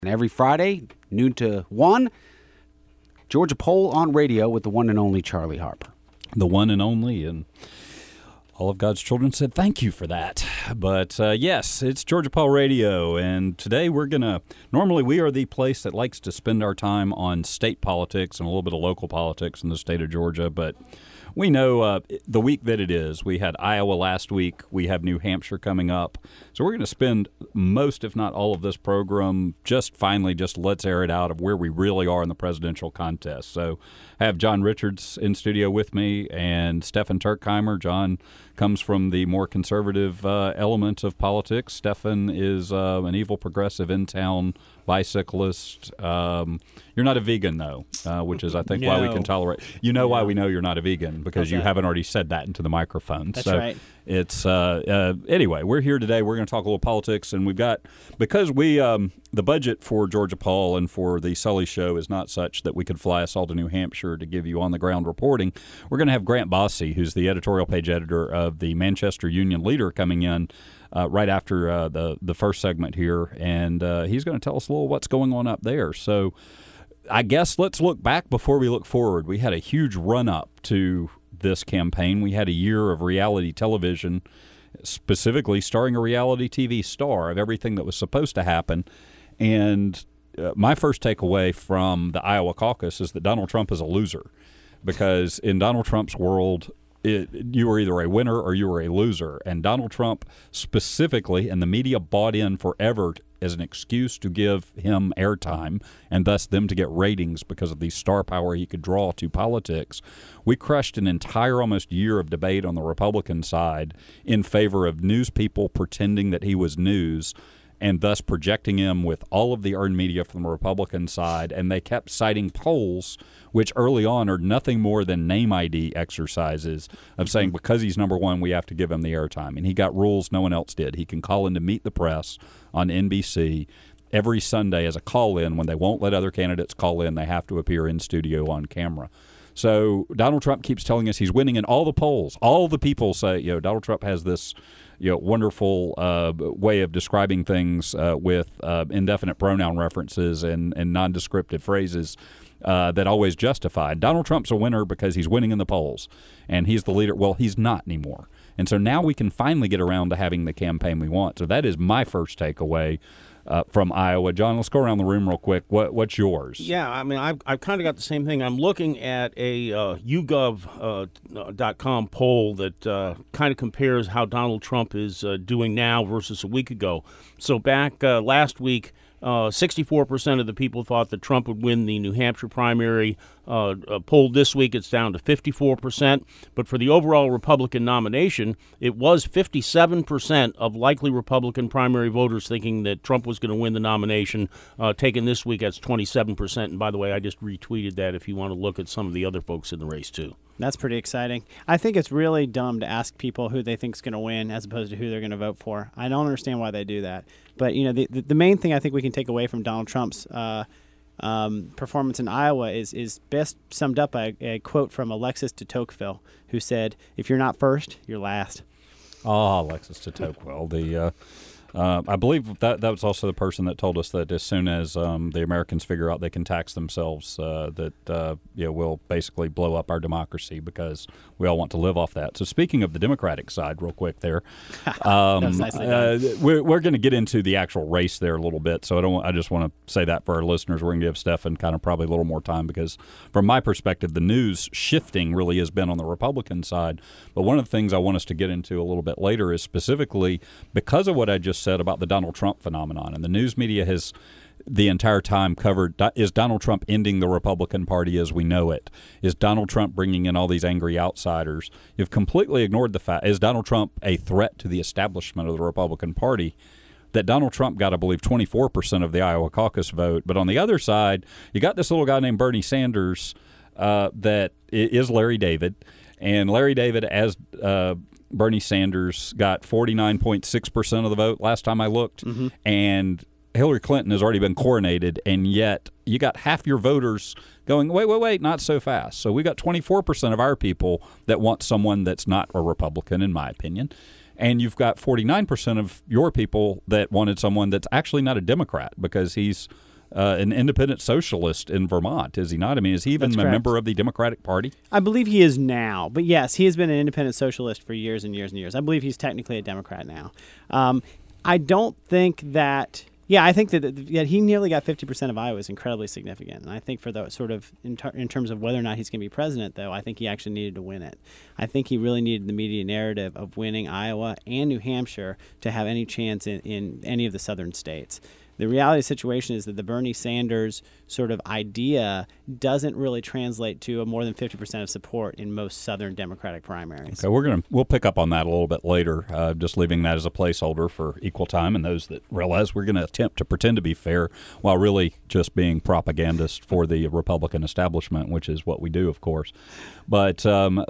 And every Friday, noon to 1, Georgia Poll on radio with the one and only Charlie Harper. The one and only, and all of God's children said thank you for that. But yes, it's Georgia Poll Radio, and today normally we are the place that likes to spend our time on state politics and a little bit of local politics in the state of Georgia, but we know the week that it is. We had Iowa last week. We have New Hampshire coming up. So we're going to spend most, if not all of this program just let's air it out of where we really are in the presidential contest. So I have John Richards in studio with me and Stefan Turkheimer. John comes from the more conservative element of politics. Stefan is an evil progressive in-town bicyclist. You're not a vegan, though, which is, I think, why we can tolerate. Why we know you're not a vegan, because you haven't already said that into the microphone. That's right. It's anyway, we're here today. We're going to talk a little politics, and we've got, because we the budget for Georgia Poll and for the Sully Show is not such that we could fly us all to New Hampshire to give you on-the-ground reporting. We're going to have Grant Bosse, who's the editorial page editor of the Manchester Union Leader, coming in right after the first segment here, and he's going to tell us a little what's going on up there. So I guess let's look back before we look forward. We had a huge run-up to this campaign. We had a year of reality television, specifically starring a reality TV star, of everything that was supposed to happen. And my first takeaway from the Iowa caucus is that Donald Trump is a loser, because in Donald Trump's world, you were either a winner or you were a loser. And Donald Trump specifically, and the media bought in forever as an excuse to give him airtime and thus them to get ratings because of the star power he could draw to politics. We crushed an entire almost year of debate on the Republican side in favor of news people pretending that he was news, and thus projecting him with all of the earned media from the Republican side. And they kept citing polls, which early on are nothing more than name ID exercises of saying because he's number one, we have to give him the airtime. And he got rules no one else did. He can call in to Meet the Press on NBC every Sunday as a call-in. When they won't let other candidates call in, they have to appear in studio on camera. So Donald Trump keeps telling us he's winning in all the polls. All the people say, Donald Trump has this wonderful way of describing things with indefinite pronoun references and nondescriptive phrases that always justify. Donald Trump's a winner because he's winning in the polls, and he's the leader. Well, he's not anymore. And so now we can finally get around to having the campaign we want. So that is my first takeaway from Iowa. John, let's go around the room real quick. What's yours? Yeah, I mean, I've kind of got the same thing. I'm looking at a YouGov.com poll that kind of compares how Donald Trump is doing now versus a week ago. So back last week, 64% of the people thought that Trump would win the New Hampshire primary. Polled this week, it's down to 54%. But for the overall Republican nomination, it was 57% of likely Republican primary voters thinking that Trump was going to win the nomination. Taken this week, that's 27%. And by the way, I just retweeted that if you want to look at some of the other folks in the race, too. That's pretty exciting. I think it's really dumb to ask people who they think is going to win as opposed to who they're going to vote for. I don't understand why they do that. But, the main thing I think we can take away from Donald Trump's performance in Iowa is best summed up by a quote from Alexis de Tocqueville, who said, "If you're not first, you're last." Alexis de Tocqueville, I believe that was also the person that told us that as soon as the Americans figure out they can tax themselves, we'll basically blow up our democracy because we all want to live off that. So speaking of the Democratic side, real quick there, we're going to get into the actual race there a little bit. So I just want to say that for our listeners. We're going to give Stefan kind of probably a little more time because from my perspective, the news shifting really has been on the Republican side. But one of the things I want us to get into a little bit later is specifically because of what I just said about the Donald Trump phenomenon. And the news media has the entire time covered, is Donald Trump ending the Republican Party as we know it? Is Donald Trump bringing in all these angry outsiders? You've completely ignored the fact, is Donald Trump a threat to the establishment of the Republican Party? That Donald Trump got, I believe, 24% of the Iowa caucus vote. But on the other side, you got this little guy named Bernie Sanders that is Larry David. And Larry David, as Bernie Sanders, got 49.6% of the vote last time I looked, and Hillary Clinton has already been coronated, and yet you got half your voters going, wait, not so fast. So we got 24% of our people that want someone that's not a Republican, in my opinion, and you've got 49% of your people that wanted someone that's actually not a Democrat because he's an independent socialist in Vermont, is he not? I mean, is he even That's a correct. member of the Democratic Party? I believe he is now, but yes, he has been an independent socialist for years and years and years. I believe he's technically a Democrat now. I don't think that. Yeah, I think that he nearly got 50% of Iowa is incredibly significant. And I think for the sort of in terms of whether or not he's going to be president, though, I think he actually needed to win it. I think he really needed the media narrative of winning Iowa and New Hampshire to have any chance in any of the southern states. The reality of the situation is that the Bernie Sanders sort of idea doesn't really translate to a more than 50% of support in most Southern Democratic primaries. Okay, we'll pick up on that a little bit later. Just leaving that as a placeholder for equal time, and those that realize we're going to attempt to pretend to be fair while really just being propagandist for the Republican establishment, which is what we do, of course. But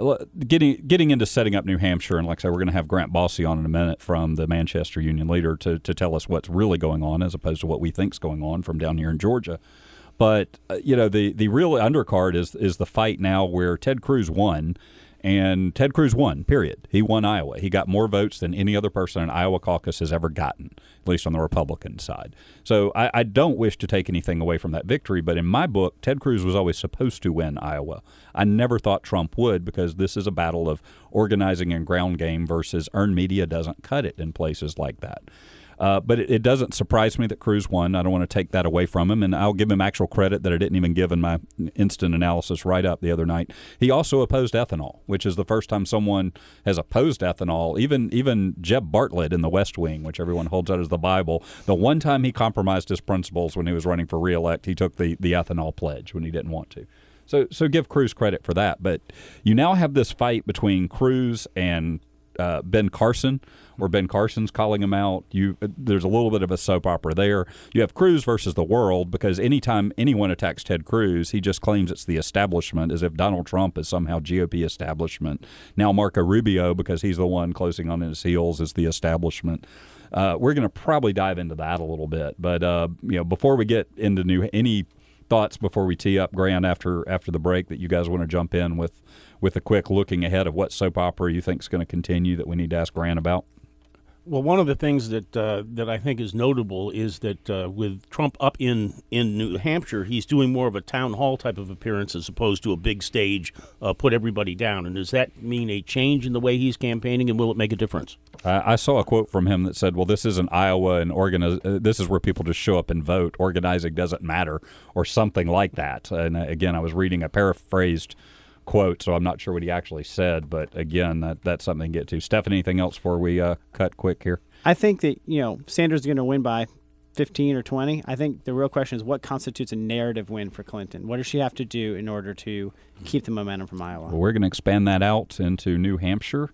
getting into setting up New Hampshire, and like I said, we're going to have Grant Bossy on in a minute from the Manchester Union Leader to tell us what's really going on as opposed to what we think's going on from down here in Georgia. But the real undercard is the fight now where Ted Cruz won, and Ted Cruz won, period. He won Iowa. He got more votes than any other person in Iowa caucus has ever gotten, at least on the Republican side. So I don't wish to take anything away from that victory, but in my book, Ted Cruz was always supposed to win Iowa. I never thought Trump would, because this is a battle of organizing and ground game versus earned media doesn't cut it in places like that. But it doesn't surprise me that Cruz won. I don't want to take that away from him, and I'll give him actual credit that I didn't even give in my instant analysis write-up the other night. He also opposed ethanol, which is the first time someone has opposed ethanol, even Jeb Bartlett in the West Wing, which everyone holds out as the Bible. The one time he compromised his principles when he was running for re-elect, he took the ethanol pledge when he didn't want to. So give Cruz credit for that. But you now have this fight between Cruz and Ben Carson, where Ben Carson's calling him out. There's a little bit of a soap opera there. You have Cruz versus the world, because anytime anyone attacks Ted Cruz, he just claims it's the establishment, as if Donald Trump is somehow GOP establishment. Now Marco Rubio, because he's the one closing on his heels, is the establishment. We're going to probably dive into that a little bit. But before we get into any thoughts before we tee up, Grant, after the break, that you guys want to jump in with a quick looking ahead of what soap opera you think is going to continue that we need to ask Grant about? Well, one of the things that I think is notable is that with Trump up in New Hampshire, he's doing more of a town hall type of appearance as opposed to a big stage, put everybody down. And does that mean a change in the way he's campaigning, and will it make a difference? I saw a quote from him that said, well, this isn't Iowa, and this is where people just show up and vote. Organizing doesn't matter, or something like that. And again, I was reading a paraphrased quote, so I'm not sure what he actually said, but again, that's something to get to. Steph, anything else before we cut quick here? I think that Sanders is going to win by 15 or 20. I think the real question is what constitutes a narrative win for Clinton. What does she have to do in order to keep the momentum from Iowa? Well, we're going to expand that out into New Hampshire